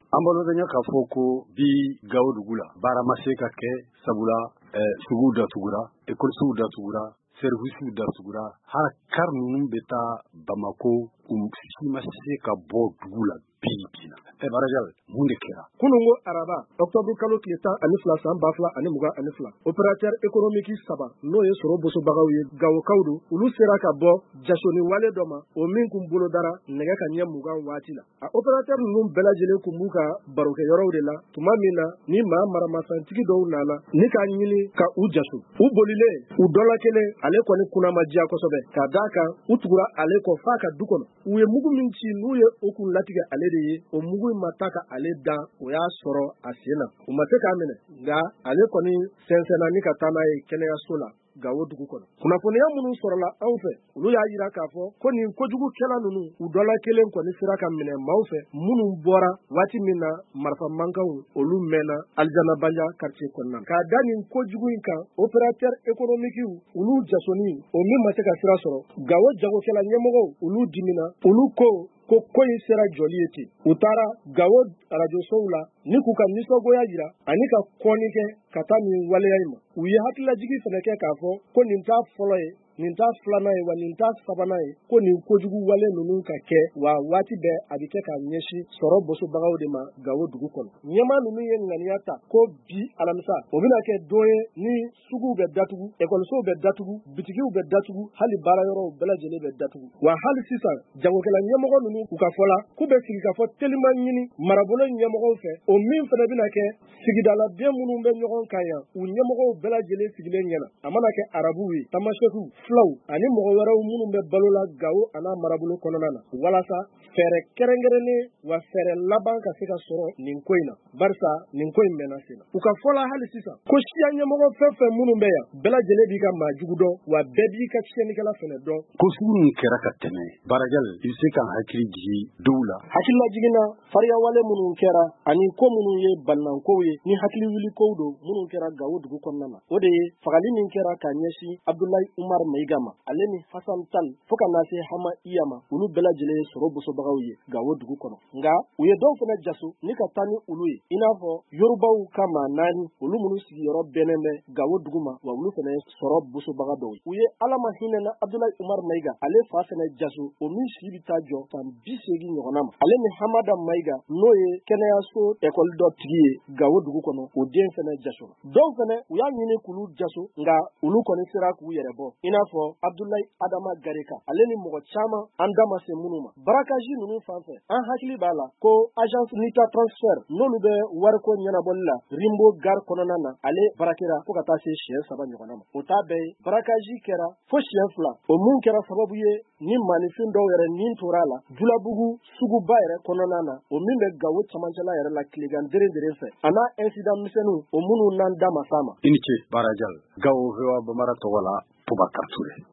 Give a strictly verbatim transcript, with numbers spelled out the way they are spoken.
An balodanya k'a fɔ ko bi Gawo dugu la baara ma se ka kɛ sabula suguw datugura écoles datugura services datugura hali car ninnu bɛ taa Bamako u si ma se ka bɔ dugu la bi bi la ɛ Baraja mun de kɛra kunungo araba octobre kalo tile tan ani fila san ba fila ani mugan ani fila opérateur économique saba n'o ye sɔrɔ bosobagaw ye Gawokaw don olu sera ka bɔ jasoni wale dɔ ma o min kun bolo dara nɛgɛ ka ɲɛ mugan waati la a opérateur ninnu bɛɛ lajɛlen kun b'u ka barokɛ yɔrɔw de la tuma min na ni maa maramafɛntigi dɔw nana ni k'a ɲini ka u jaso u bolilen u dɔla kelen ale kɔni kunna ma diya kosɛbɛ k'a d'a kan u tugura ale kɔ f'a ka du kɔnɔ u ye mugu min ci n'u ye o kun latigɛ ale de ye o mugu in ma taa ka ale dan o y'a sɔrɔ a sen na u ma se k'a minɛ nka ale kɔni sɛnsɛnna ni ka taa n'a ye kɛnɛyaso la Gawo dugu kɔnɔ kunnafoniya minnu sɔrɔla anw fɛ olu y'a jira k'a fɔ ko nin kojugukɛla ninnu u dɔla kelen kɔni sera ka minɛ maaw fɛ minnu bɔra waati min na marifa mankanw olu mɛnna Alijanabanja quartier kɔnɔna k'a da nin kojugu in kan opérateur économique olu jasoni o min ma se ka sira sɔrɔ Gawo jagokɛla ɲɛmɔgɔw olu dimina olu ko ko ko in sera jɔli ye ten u taara Gawo arajosow la ni k'u ka nisɔngoya jira ani ka kɔni kɛ ka taa nin waleya in ma u ye hakililajigi fɛnɛ kɛ k'a fɔ ko nin t'a fɔlɔ ye nin t'a filanan ye wa nin t'a sabanan ye ko nin kojugu wale ninnu ka kɛ wa waati bɛɛ a bɛ kɛ ka ɲɛsin sɔrɔ bosobagaw de ma Gawo dugu kɔnɔ ɲɛmaa ninnu ye ŋaniya ta ko bi alamisa o bɛna kɛ don ye ni suguw bɛ datugu ekɔlisow bɛ datugu bitigiw bɛ datugu hali baara yɔrɔw bɛɛ lajɛlen bɛ datugu wa hali sisan jagokɛla ɲɛmɔgɔ ninnu u ka fɔ la k'u bɛ sigi ka fɔ telima ɲini marabolo ɲɛmɔgɔw fɛ o min fana bɛna kɛ sigidaladen minnu bɛ ɲɔgɔn kan yan u ɲɛmɔgɔw bɛɛ lajɛlen sigilen ɲɛna a mana kɛ arabuw ye tamasɛkiw fulaw ani mɔgɔ wɛrɛw minnu bɛ balo la Gawo a n'a marabolo kɔnɔna na walasa fɛɛrɛ kɛrɛnkɛrɛnnen wa fɛɛrɛ laban ka se ka sɔrɔ nin ko in na barisa nin ko in mɛnna sen na u ka fɔ la hali sisan ko siya ɲɛmɔgɔ fɛn fɛn minnu bɛ yan bɛɛ lajɛlen b'i ka maajugu dɔn wa bɛɛ b'i ka tiɲɛnikɛla fɛnɛ dɔn ko sugu min kɛra ka tɛmɛ Barajal i bɛ se ka hakili jigi dɔw la hakililajiginna fariya wale minnu kɛra ani ko minnu ye balinankow ye ni hakili wuli kow don minnu kɛra Gawo dugu kɔnɔna na o de ye fagali min kɛra ka ɲɛsin Abdulayi Umar Mayiga ma ale ni Hasan Tal fo ka na se Hama Iyama olu bɛɛ lajɛlen ye sɔrɔ bosobagaw ye Gawo dugu kɔnɔ nka u ye dɔw fana jaso ni ka taa ni olu ye i n'a fɔ Yorubaw ka maa naani olu minnu sigiyɔrɔ bɛnnen bɛ Gawo dugu ma wa olu fana ye sɔrɔ bosobaga dɔw ye u ye Ala ma hinɛ na Abdulayi Umar Mayiga ale fa fana jaso o min si bɛ taa jɔ san bi seegin ɲɔgɔnna ma ale ni Hamada Mayiga n'o ye kɛnɛyaso ekɔli dɔ tigi ye Gawo dugu kɔnɔ o den fana jaso dɔw fana u y'a ɲini k'olu jaso nka olu kɔni sera k'u yɛrɛ bɔ i n'a fɔ Abdulayi Adama Gareka ale ni mɔgɔ caman an da ma se minnu ma barakaji ninnu fan fɛ an hakili b'a la ko agence Nita transfert n'olu bɛ wariko ɲɛnabɔli la Rimbo gare kɔnɔna na ale barakɛra fo ka taa se siɲɛ saba ɲɔgɔnna ma o t'a bɛɛ ye barakaji kɛra fo siɲɛ fila o mun kɛra sababu ye ni maanifin dɔw yɛrɛ nin tora la Julabugu suguba yɛrɛ kɔnɔna na o min bɛ Gawo camancɛla yɛrɛ la tilegan dere dere fɛ a n'a incident misɛnninw o minnu n'an da ma s'a ma i ni ce Barajal Gawo V O A Bamara tɔgɔ la Bubakar Ture